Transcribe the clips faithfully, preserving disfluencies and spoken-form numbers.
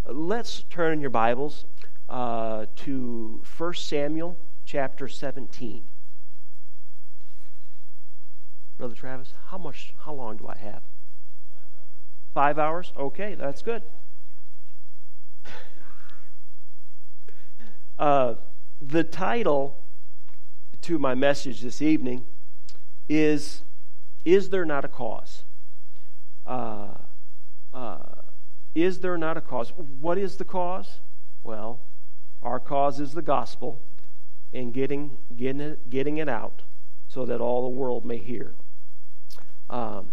let's turn in your Bibles uh, to First Samuel chapter seventeen. Brother Travis, how much? How long do I have? Five hours. Okay, that's good. Uh, the title to my message this evening is, Is There Not a Cause? Uh, uh, is there not a cause? What is the cause? Well, our cause is the gospel and getting, getting, it, getting it out so that all the world may hear. Um,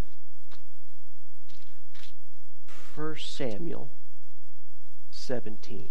First Samuel seventeen.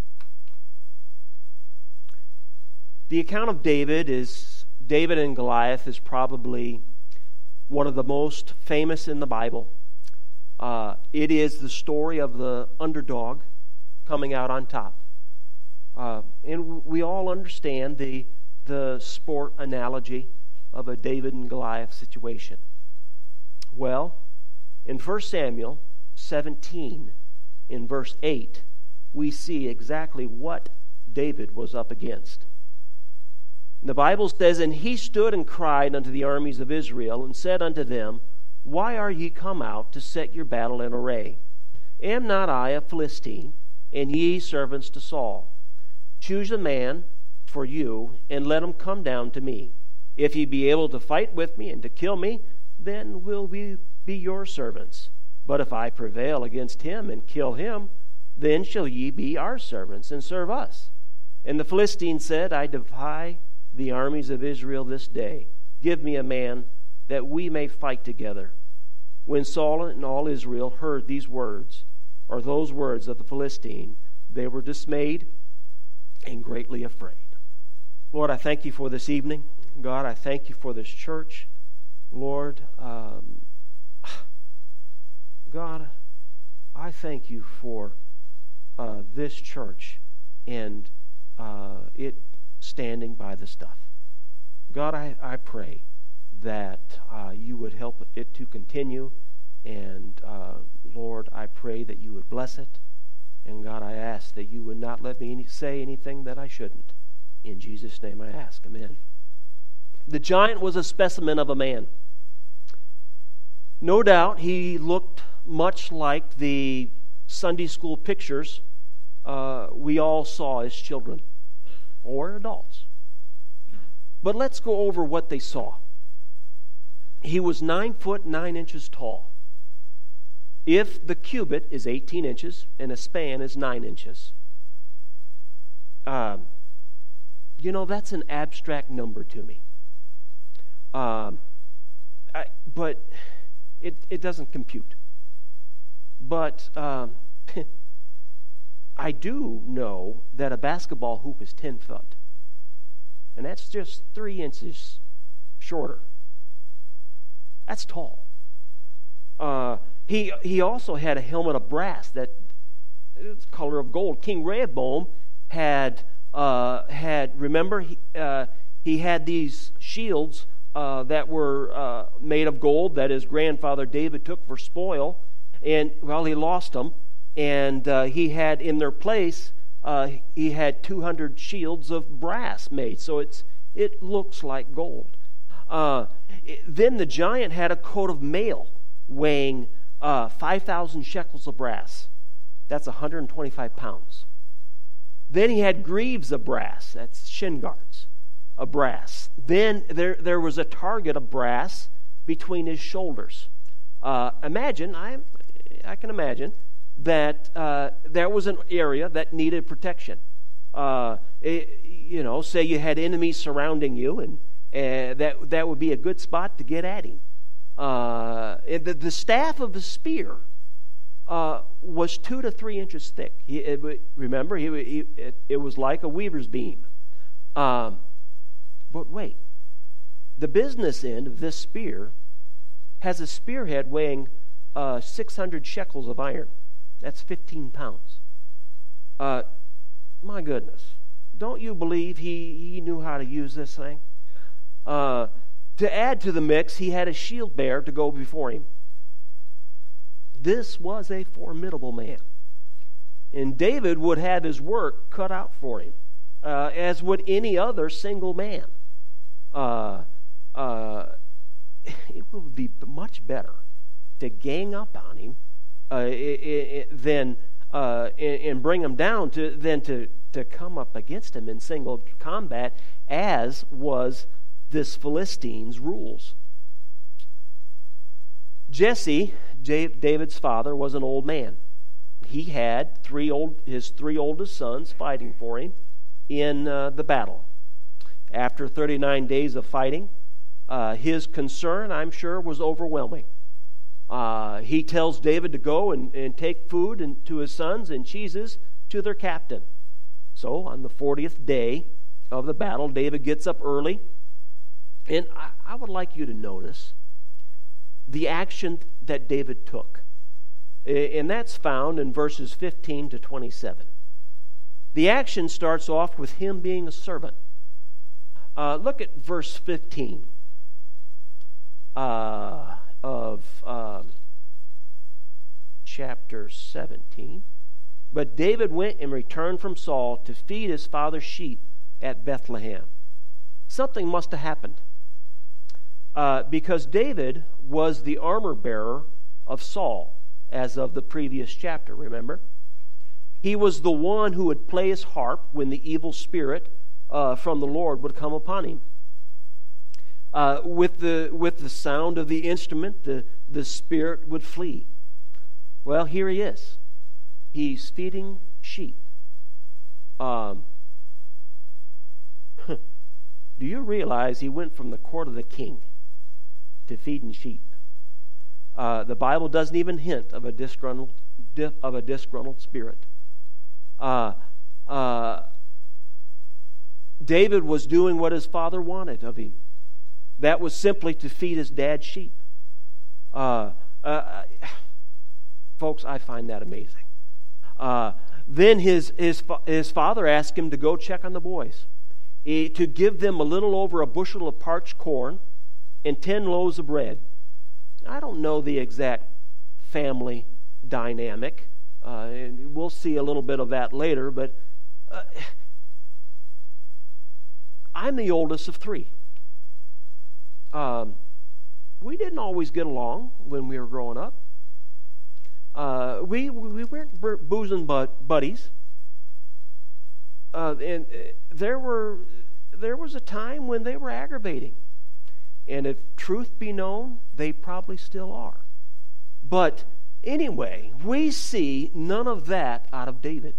The account of David is David and Goliath is probably one of the most famous in the Bible. Uh, it is the story of the underdog coming out on top. Uh, and we all understand the, the sport analogy of a David and Goliath situation. Well, in First Samuel seventeen, in verse eight, we see exactly what David was up against. The Bible says, And he stood and cried unto the armies of Israel, and said unto them, Why are ye come out to set your battle in array? Am not I a Philistine, and ye servants to Saul? Choose a man for you, and let him come down to me. If he be able to fight with me and to kill me, then will we be your servants. But if I prevail against him and kill him, then shall ye be our servants and serve us. And the Philistine said, I defy the armies of Israel this day. Give me a man that we may fight together. When Saul and all Israel heard these words, or those words of the Philistine, they were dismayed and greatly afraid. Lord, I thank you for this evening. God, I thank you for this church. Lord, um, God, I thank you for uh, this church and uh, it standing by the stuff. God, I, I pray that uh, you would help it to continue. And uh, Lord, I pray that you would bless it. And God, I ask that you would not let me any, say anything that I shouldn't. In Jesus' name I ask. Amen. The giant was a specimen of a man. No doubt he looked much like the Sunday school pictures uh, we all saw as children or adults. But let's go over what they saw. He was nine foot nine inches tall. If the cubit is eighteen inches and a span is nine inches, um, you know, that's an abstract number to me. Um, I, but it, it doesn't compute. But um, I do know that a basketball hoop is ten foot. And that's just three inches shorter. That's tall. Uh, he he also had a helmet of brass that it's color of gold. King Rehoboam had uh, had remember he uh, he had these shields uh, that were uh, made of gold that his grandfather David took for spoil, and well he lost them, and uh, he had in their place uh, he had two hundred shields of brass made, so it's it looks like gold. Uh, then the giant had a coat of mail weighing uh, five thousand shekels of brass. That's one hundred twenty-five pounds. Then he had greaves of brass. That's shin guards of brass. Then there, there was a target of brass between his shoulders. Uh, imagine, I, I can imagine, that uh, there was an area that needed protection. Uh, it, you know, say you had enemies surrounding you, and uh, that, that would be a good spot to get at him. Uh, the, the staff of the spear uh, was two to three inches thick. He, it, remember, he, he, it, it was like a weaver's beam. Um, but wait, the business end of this spear has a spearhead weighing uh, six hundred shekels of iron. That's fifteen pounds. Uh, my goodness, don't you believe he, he knew how to use this thing? Uh, to add to the mix, he had a shield bearer to go before him. This was a formidable man. And David would have his work cut out for him, uh, as would any other single man. Uh, uh, it would be much better to gang up on him uh, it, it, than uh, and, and bring him down to than to, to come up against him in single combat, as was this Philistine's rules. Jesse, David's father, was an old man. He had three old his three oldest sons fighting for him in uh, the battle. After thirty-nine days of fighting, uh, his concern, I'm sure, was overwhelming. Uh, he tells David to go and, and take food and, to his sons and cheeses to their captain. So on the fortieth day of the battle, David gets up early. And I, I would like you to notice the action that David took. And that's found in verses fifteen to twenty-seven. The action starts off with him being a servant. Uh, look at verse fifteen uh, of uh, chapter seventeen. But David went and returned from Saul to feed his father's sheep at Bethlehem. Something must have happened. Uh, because David was the armor bearer of Saul, as of the previous chapter, remember? He was the one who would play his harp when the evil spirit uh, from the Lord would come upon him. Uh, with the with the sound of the instrument, the, the spirit would flee. Well, here he is. He's feeding sheep. Um, do you realize he went from the court of the king to feeding sheep? Uh, the Bible doesn't even hint of a disgruntled of a disgruntled spirit. Uh, uh, David was doing what his father wanted of him. That was simply to feed his dad's sheep. Uh, uh, folks, I find that amazing. Uh, then his his his father asked him to go check on the boys, he, to give them a little over a bushel of parched corn and ten loaves of bread. I don't know the exact family dynamic. Uh, and we'll see a little bit of that later, but uh, I'm the oldest of three. Um, we didn't always get along when we were growing up. Uh, we we weren't boozing buddies. Uh, and there were there was a time when they were aggravating. And if truth be known, they probably still are. But anyway, we see none of that out of David.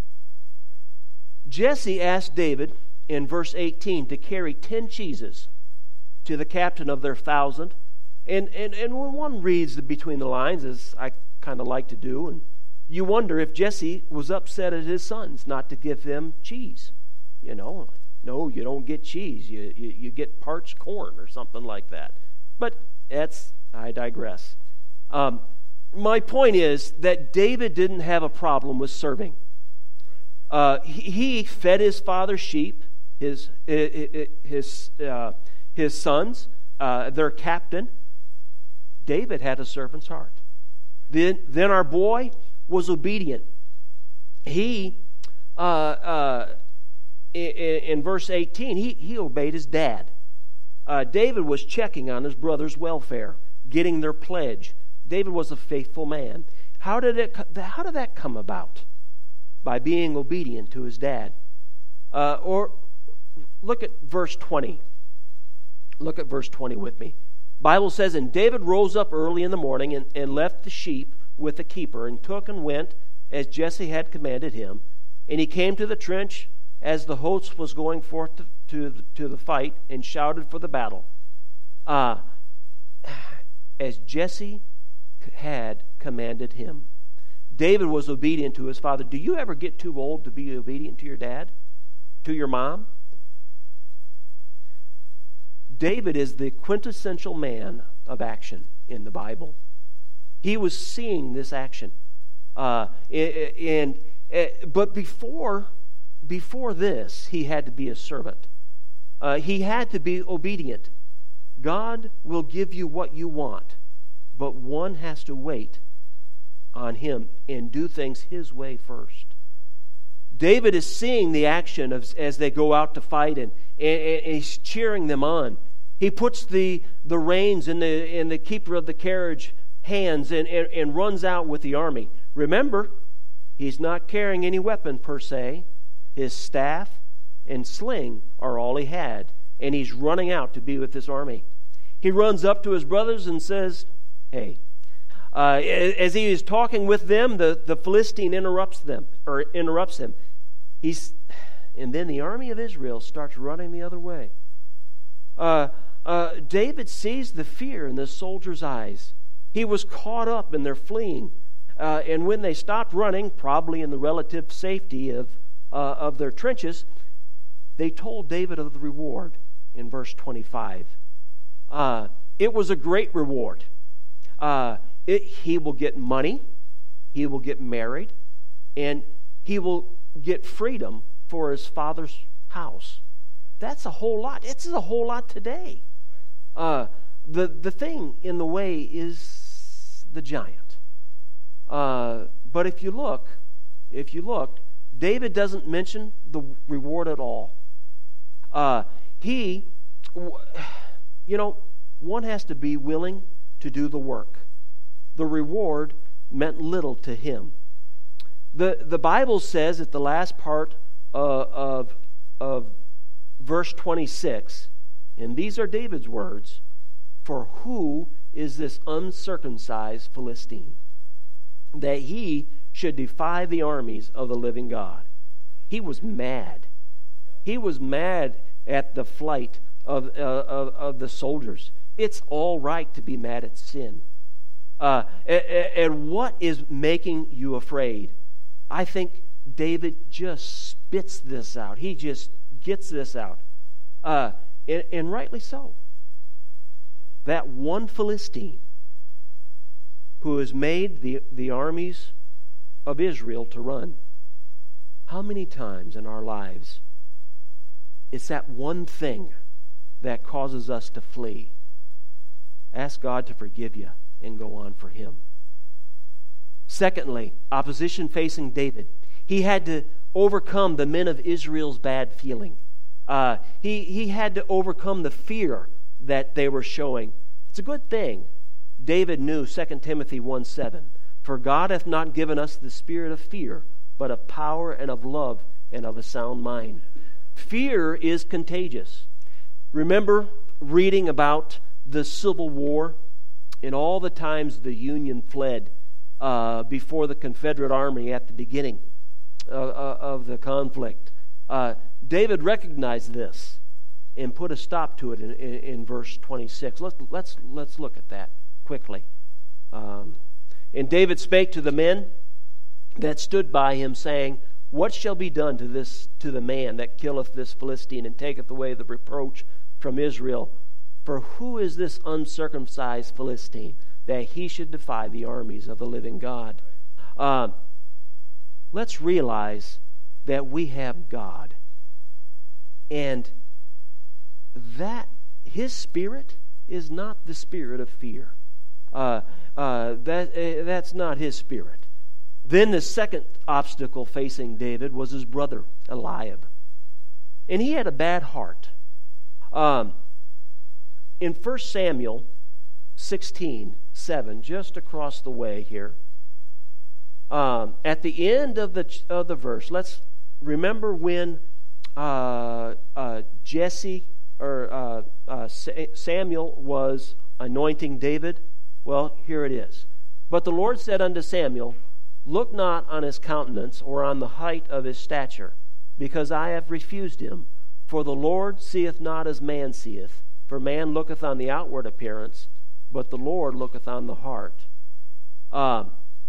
Jesse asked David in verse eighteen to carry ten cheeses to the captain of their thousand. And, and, and when one reads the between the lines, as I kind of like to do, and you wonder if Jesse was upset at his sons not to give them cheese. You know, no, you don't get cheese. You, you you get parched corn or something like that. But that's, I digress. Um, my point is that David didn't have a problem with serving. Uh, he, he fed his father's sheep, his his uh, his sons, uh, their captain. David had a servant's heart. Then then our boy was obedient. He. Uh, uh, In, in verse eighteen, he, he obeyed his dad. Uh, David was checking on his brother's welfare, getting their pledge. David was a faithful man. How did it? How did that come about? By being obedient to his dad. Uh, or look at verse twenty. Look at verse twenty with me. Bible says, and David rose up early in the morning and, and left the sheep with the keeper and took and went as Jesse had commanded him. And he came to the trench as the host was going forth to, to, to the fight and shouted for the battle. Uh, as Jesse had commanded him. David was obedient to his father. Do you ever get too old to be obedient to your dad? To your mom? David is the quintessential man of action in the Bible. He was seeing this action. Uh, and, and But before... Before this, he had to be a servant. Uh, he had to be obedient. God will give you what you want, but one has to wait on him and do things his way first. David is seeing the action of, as they go out to fight, and, and, and he's cheering them on. He puts the, the reins in the, in the keeper of the carriage hands and, and, and runs out with the army. Remember, he's not carrying any weapon per se. His staff and sling are all he had, and he's running out to be with this army. He runs up to his brothers and says, hey, uh, as he is talking with them, the, the Philistine interrupts them, or interrupts him. He's, and then the army of Israel starts running the other way. Uh, uh, David sees the fear in the soldiers' eyes. He was caught up in their fleeing. Uh, and when they stopped running, probably in the relative safety of, uh, of their trenches, they told David of the reward in verse twenty-five. Uh, it was a great reward. Uh, it, he will get money, he will get married, and he will get freedom for his father's house. That's a whole lot. It's a whole lot today. Uh, the, the thing in the way is the giant. Uh, but if you look, if you look, David doesn't mention the reward at all. Uh, he, you know, one has to be willing to do the work. The reward meant little to him. The, the Bible says at the last part uh, of, of verse twenty-six, and these are David's words, for who is this uncircumcised Philistine, that he should defy the armies of the living God? He was mad. He was mad at the flight of, uh, of, of the soldiers. It's all right to be mad at sin. Uh, and, and what is making you afraid? I think David just spits this out. He just gets this out. Uh, and, and rightly so. That one Philistine who has made the, the armies of Israel to run. How many times in our lives it's that one thing that causes us to flee? Ask God to forgive you and go on for Him. Secondly, opposition facing David. He had to overcome the men of Israel's bad feeling. Uh, he, he had to overcome the fear that they were showing. It's a good thing. David knew Second Timothy one seven. For God hath not given us the spirit of fear, but of power and of love and of a sound mind. Fear is contagious. Remember reading about the Civil War and all the times the Union fled uh, before the Confederate Army at the beginning of, of the conflict. Uh, David recognized this and put a stop to it in, in, in verse twenty-six. Let's, let's, let's look at that quickly. Um, and David spake to the men that stood by him, saying, What shall be done to this to the man that killeth this Philistine and taketh away the reproach from Israel? For who is this uncircumcised Philistine, that he should defy the armies of the living God? Uh, let's realize that we have God, and that His Spirit is not the spirit of fear. Uh, uh, that uh, that's not His Spirit. Then the second obstacle facing David was his brother Eliab, and he had a bad heart. Um, in First Samuel sixteen seven, just across the way here, um, at the end of the of the verse, let's remember when uh, uh, Jesse or uh, uh, Samuel was anointing David. Well, here it is. But the Lord said unto Samuel, Look not on his countenance or on the height of his stature, because I have refused him. For the Lord seeth not as man seeth. For man looketh on the outward appearance, but the Lord looketh on the heart. Um,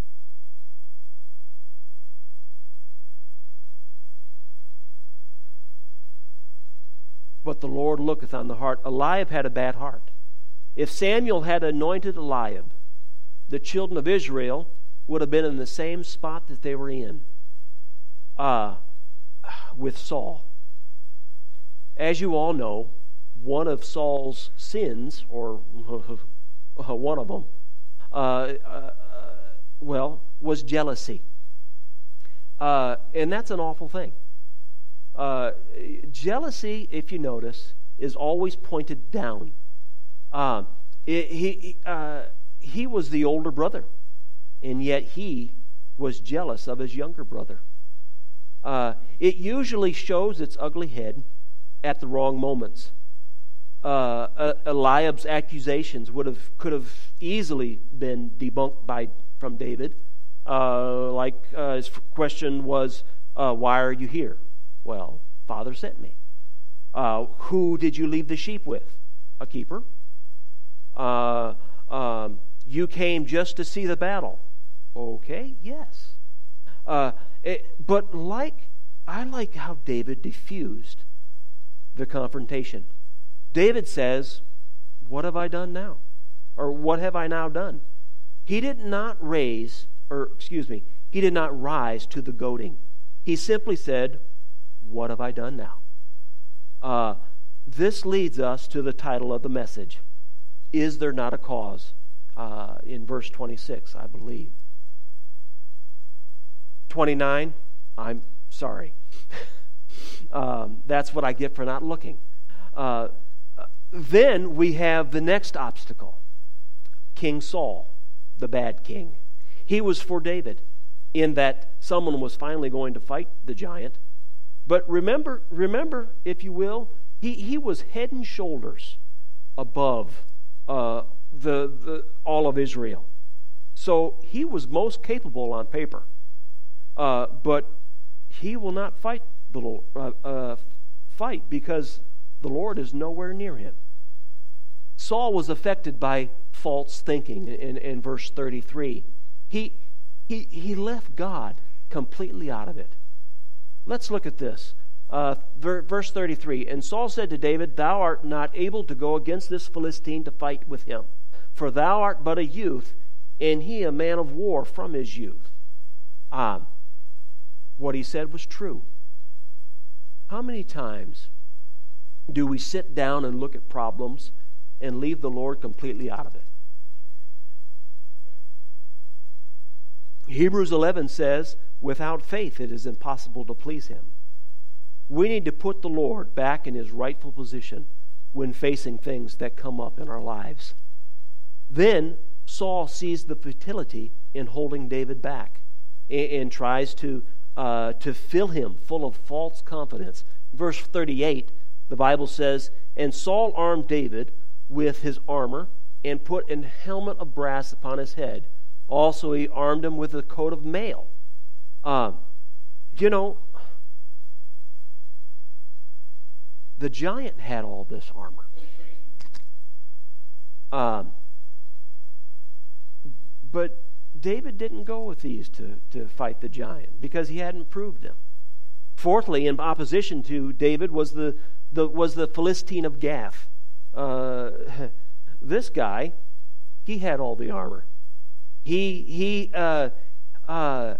but the Lord looketh on the heart. Eliab had a bad heart. If Samuel had anointed Eliab, the children of Israel would have been in the same spot that they were in uh, with Saul. As you all know, one of Saul's sins, or one of them, uh, uh, well, was jealousy. Uh, and that's an awful thing. Uh, jealousy, if you notice, is always pointed down. Uh, it, he, uh, he was the older brother, and yet he was jealous of his younger brother. Uh, it usually shows its ugly head at the wrong moments. Uh, uh, Eliab's accusations would have could have easily been debunked by from David. Uh, like uh, his question was, uh, "Why are you here?" Well, Father sent me. Uh, who did you leave the sheep with? A keeper. Uh, um, you came just to see the battle. Okay, yes. Uh, it, but like I like how David diffused the confrontation. David says, "What have I done now?" Or "What have I now done?" He did not raise, or excuse me, he did not rise to the goading. He simply said, "What have I done now?" Uh, this leads us to the title of the message. Is there not a cause? Uh, in verse twenty-six, I believe. twenty-nine, I'm sorry. um, that's what I get for not looking. Uh, then we have the next obstacle. King Saul, the bad king. He was for David in that someone was finally going to fight the giant. But remember, remember, if you will, he, he was head and shoulders above uh, the, the all of Israel. So he was most capable on paper. Uh, but he will not fight the Lord, uh, uh, fight because the Lord is nowhere near him. Saul was affected by false thinking in, in verse thirty-three. He, he, he left God completely out of it. Let's look at this. Uh, verse thirty-three, and Saul said to David, "Thou art not able to go against this Philistine to fight with him, for thou art but a youth, and he a man of war from his youth." Um, what he said was true. How many times do we sit down and look at problems and leave the Lord completely out of it? Hebrews eleven says, without faith it is impossible to please him. We need to put the Lord back in his rightful position when facing things that come up in our lives. Then Saul sees the futility in holding David back and, and tries to, uh, to fill him full of false confidence. Verse thirty-eight, the Bible says, "And Saul armed David with his armor and put an helmet of brass upon his head. Also he armed him with a coat of mail." Um, you know, the giant had all this armor. Um, but David didn't go with these to, to fight the giant because he hadn't proved them. Fourthly, in opposition to David was the, the was the Philistine of Gath. Uh, this guy, he had all the armor. He he uh, uh,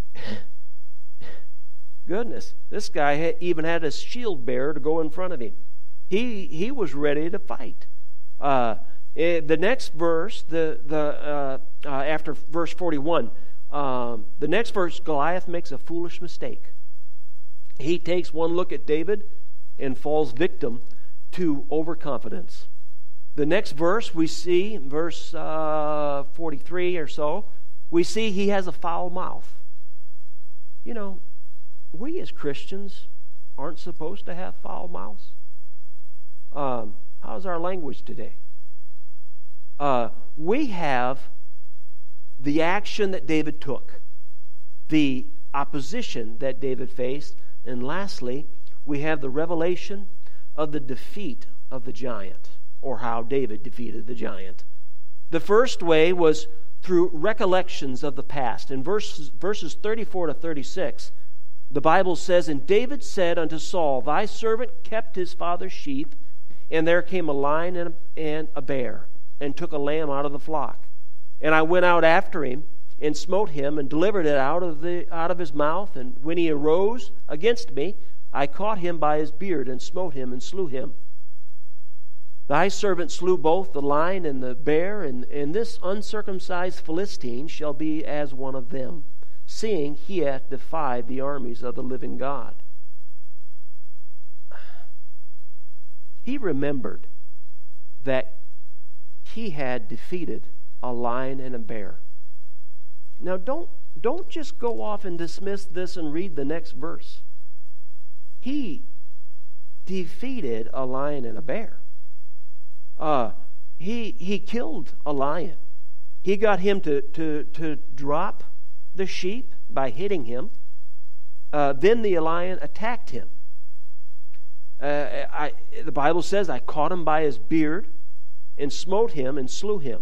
goodness, this guy had, even had a shield bearer to go in front of him. He he was ready to fight. Uh, the next verse, the the uh, uh, after verse forty-one, um, the next verse, Goliath makes a foolish mistake. He takes one look at David and falls victim to overconfidence. The next verse we see, verse uh, forty-three or so, we see he has a foul mouth. You know, we as Christians aren't supposed to have foul mouths. Um, how's our language today? Uh, we have the action that David took, the opposition that David faced, and lastly, we have the revelation of the defeat of the giant, or how David defeated the giant. The first way was through recollections of the past. In verses, verses thirty-four to thirty-six, the Bible says, "And David said unto Saul, Thy servant kept his father's sheep, and there came a lion and a, and a bear, and took a lamb out of the flock. And I went out after him, and smote him, and delivered it out of the out of his mouth. And when he arose against me, I caught him by his beard, and smote him, and slew him. Thy servant slew both the lion and the bear, and, and this uncircumcised Philistine shall be as one of them. seeing he hath defied the armies of the living God. He remembered that he had defeated a lion and a bear. Now don't, don't just go off and dismiss this and read the next verse. He defeated a lion and a bear. Uh, he, he killed a lion. He got him to, to, to drop the sheep by hitting him. Uh, then the lion attacked him. Uh, I, the Bible says, I caught him by his beard and smote him and slew him.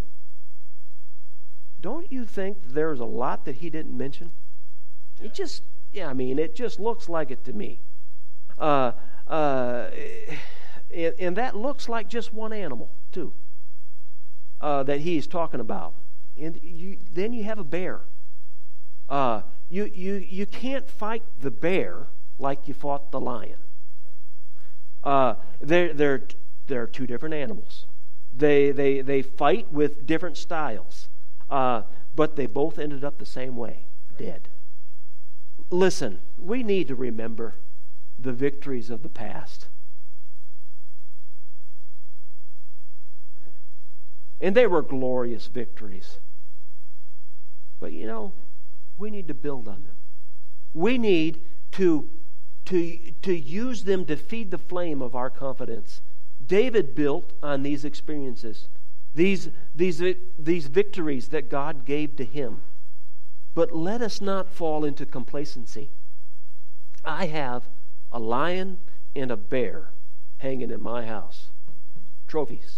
Don't you think there's a lot that he didn't mention? It just, yeah, I mean, it just looks like it to me. Uh, uh, and, and that looks like just one animal, too, uh, that he's talking about. And you, then you have a bear. Uh, you, you, you can't fight the bear like you fought the lion. Uh, they're, they're, they're two different animals. They, they, they fight with different styles. Uh, but they both ended up the same way, dead. Listen, we need to remember the victories of the past. And they were glorious victories. But you know, we need to build on them. We need to, to, to use them to feed the flame of our confidence. David built on these experiences, these, these, these victories that God gave to him. But let us not fall into complacency. I have a lion and a bear hanging in my house. Trophies.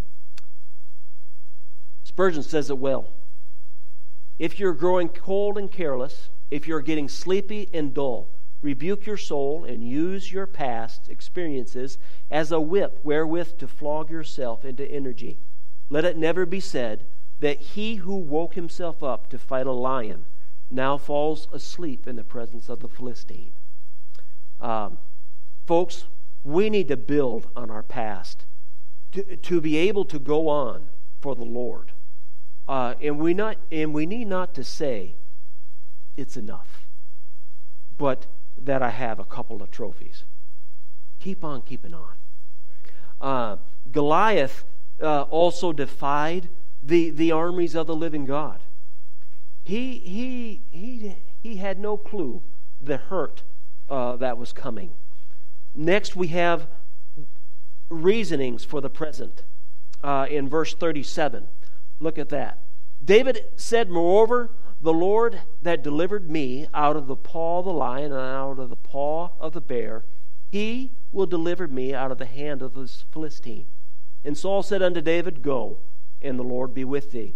Spurgeon says it well. If you're growing cold and careless, if you're getting sleepy and dull, rebuke your soul and use your past experiences as a whip wherewith to flog yourself into energy. Let it never be said that he who woke himself up to fight a lion now falls asleep in the presence of the Philistine. Um, folks, we need to build on our past to, to be able to go on for the Lord. Uh, and we not and we need not to say it's enough, but that I have a couple of trophies. Keep on keeping on. Uh, Goliath uh, also defied the, the armies of the living God. He he he he had no clue the hurt uh, that was coming. Next, we have reasonings for the present uh, in verse thirty-seven. Look at that. David said, moreover, the Lord that delivered me out of the paw of the lion and out of the paw of the bear, he will deliver me out of the hand of this Philistine. And Saul said unto David, go, and the Lord be with thee.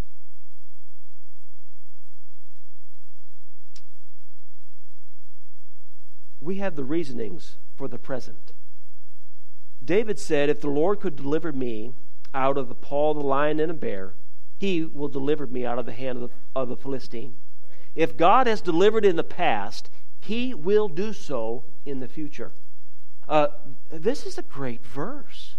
We have the reasonings for the present. David said, if the Lord could deliver me out of the paw of the lion and a bear, he will deliver me out of the hand of the, of the Philistine. If God has delivered in the past, he will do so in the future. Uh, this is a great verse.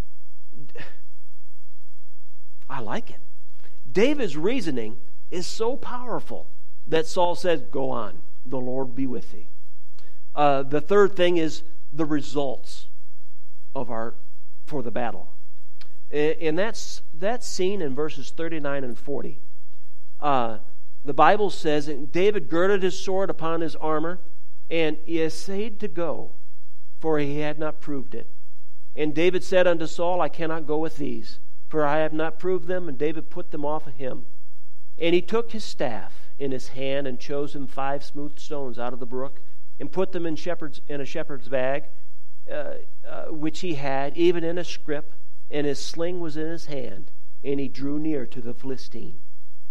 I like it. David's reasoning is so powerful that Saul says, go on, the Lord be with thee. Uh, the third thing is the results of our for the battle. And that's, that's seen in verses thirty-nine and forty. Uh, the Bible says, and David girded his sword upon his armor, and he essayed to go, for he had not proved it. And David said unto Saul, I cannot go with these, for I have not proved them. And David put them off of him. And he took his staff in his hand, and chose him five smooth stones out of the brook, and put them in, shepherd's, in a shepherd's bag, uh, uh, which he had, even in a scrip, and his sling was in his hand, and he drew near to the Philistine.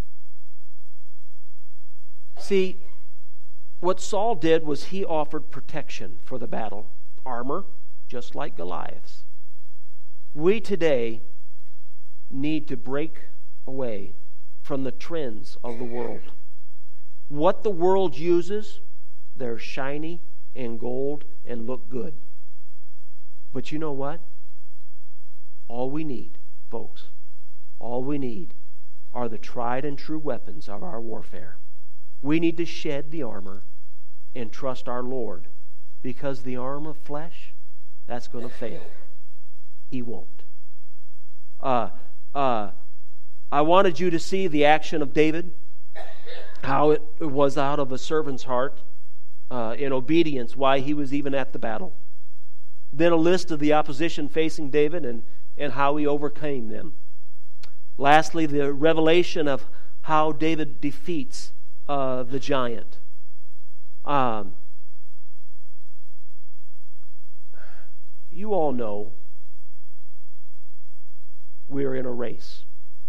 See, what Saul did was he offered protection for the battle, armor, just like Goliath's. We today need to break away from the trends of the world. What the world uses, they're shiny and gold and look good. But you know what? All we need, folks, all we need are the tried and true weapons of our warfare. We need to shed the armor and trust our Lord, because the armor of flesh, that's going to fail. He won't. Uh, uh, I wanted you to see the action of David, how it was out of a servant's heart, uh, in obedience, why he was even at the battle. Then a list of the opposition facing David and, and how he overcame them. Lastly, the revelation of how David defeats uh, the giant. Um, you all know we're in a race.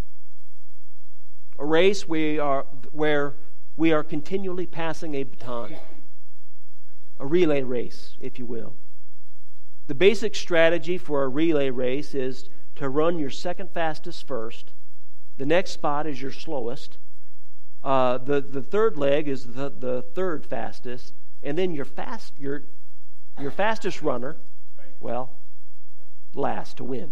A race we are where we are continually passing a baton. A relay race, if you will. The basic strategy for a relay race is to run your second fastest first. The next spot is your slowest. Uh, the, the third leg is the, the third fastest. And then your fast your your fastest runner, well, last to win.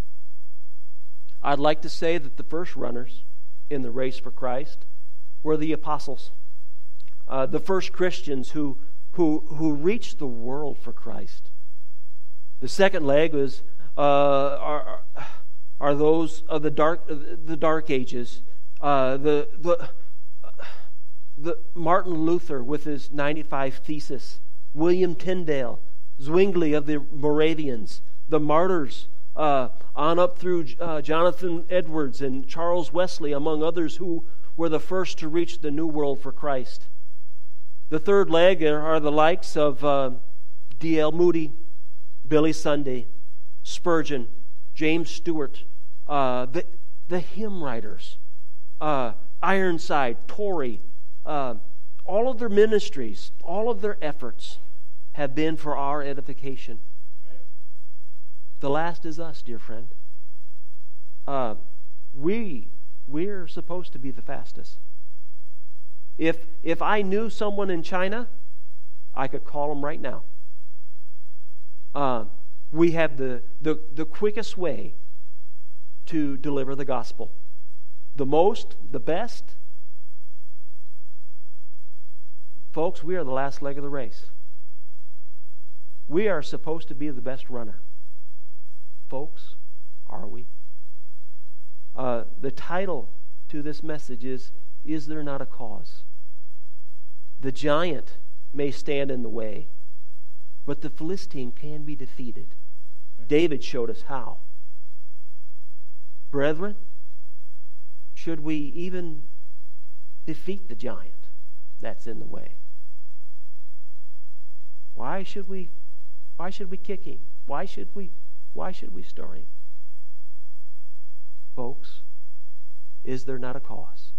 I'd like to say that the first runners in the race for Christ were the apostles. Uh, the first Christians who who who reached the world for Christ. The second leg was uh, are are those of the dark the dark ages. Uh, the the the Martin Luther with his ninety-five Thesis, William Tyndale, Zwingli of the Moravians, the martyrs, uh, on up through uh, Jonathan Edwards and Charles Wesley, among others, who were the first to reach the new world for Christ. The third leg are the likes of uh, D L Moody, Billy Sunday, Spurgeon, James Stewart, uh, the, the hymn writers, uh, Ironside, Torrey, uh, all of their ministries, all of their efforts have been for our edification. Right. The last is us, dear friend. Uh, we, we're supposed to be the fastest. If, if I knew someone in China, I could call them right now. Uh, we have the, the, the quickest way to deliver the gospel. The most, the best. Folks, we are the last leg of the race. We are supposed to be the best runner. Folks, are we? Uh, the title to this message is, Is There Not a Cause? The giant may stand in the way, but the Philistine can be defeated. David showed us how. Brethren, should we even defeat the giant that's in the way? Why should we why should we kick him? Why should we why should we stir him? Folks, is there not a cause?